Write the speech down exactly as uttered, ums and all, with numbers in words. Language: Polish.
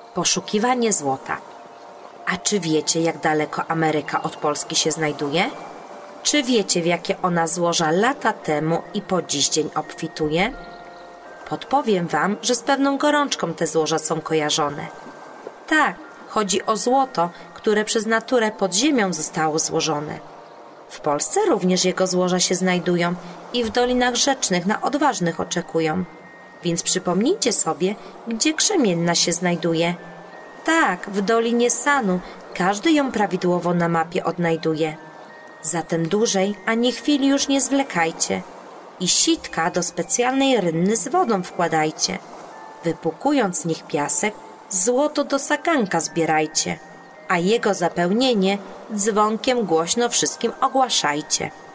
Poszukiwanie złota. A czy wiecie, jak daleko Ameryka od Polski się znajduje? Czy wiecie, w jakie ona złoża lata temu i po dziś dzień obfituje? Podpowiem wam, że z pewną gorączką te złoża są kojarzone. Tak, chodzi o złoto, które przez naturę pod ziemią zostało złożone. W Polsce również jego złoża się znajdują i w dolinach rzecznych na odważnych oczekują. Więc przypomnijcie sobie, gdzie krzemienna się znajduje. Tak, w Dolinie Sanu, każdy ją prawidłowo na mapie odnajduje. Zatem dłużej ani chwili już nie zwlekajcie i sitka do specjalnej rynny z wodą wkładajcie. Wypłukując z nich piasek, złoto do saganka zbierajcie, a jego zapełnienie dzwonkiem głośno wszystkim ogłaszajcie.